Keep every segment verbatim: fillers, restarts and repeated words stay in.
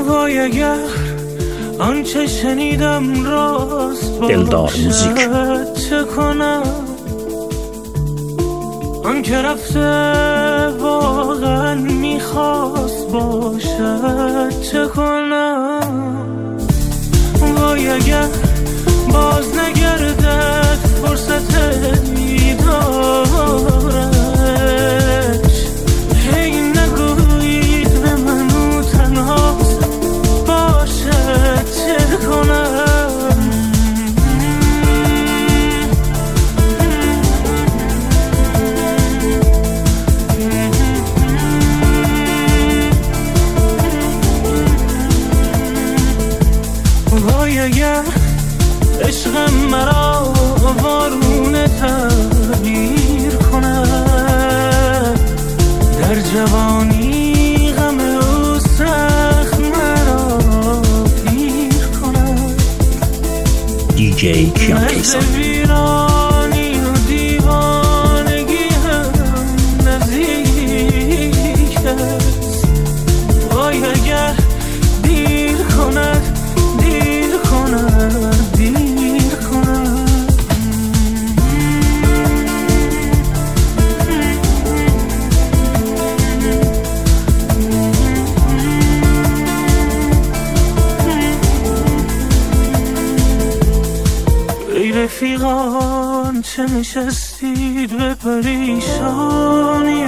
وای اگر آنچه شنیدم راست دلدار موزیک. چه کنم آن که رفته واقعا میخواست باشد چه کنم وای اگر باز نگردد فرصت دیدارش هی نگویید به من او تنهاست باشد چه کنم وای اگر عشقم مرا وارونه تغییر کند در جوانی غم او سخت مرا پیر کند دی جی کیان کیسان ویرانی و دیوانگی هم نزدیک است وای اگر دیر کند دیر کند دیر کند ای رفیقان چه نشستید به پریشانی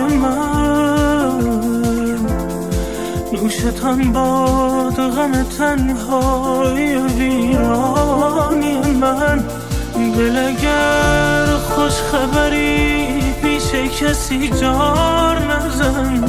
من نوشتان باد غم تنهای ویرانی من دل اگر خوش خبری پیش کسی جار نزن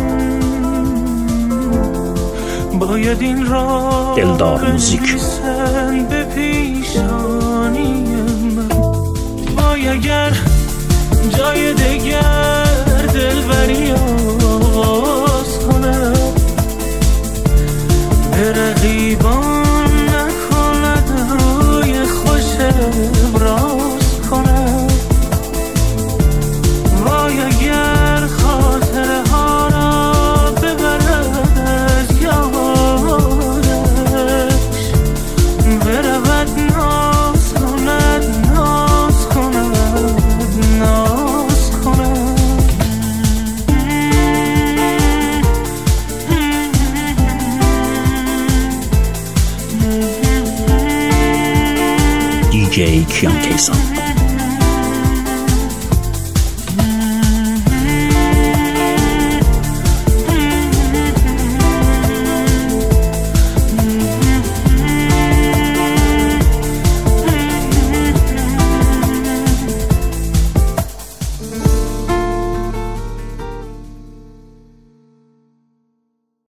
باید این را دلدار موزیک. بنویسن به پیشانی من وای اگر جای دگر دلبری آغاز کنم به رقیبان نکند روی خوش ابراز کنم وای اگر خاطره ها را ببرد از یادش برود ناز کند ناز کند ناز کند دی جی کیان کیسان.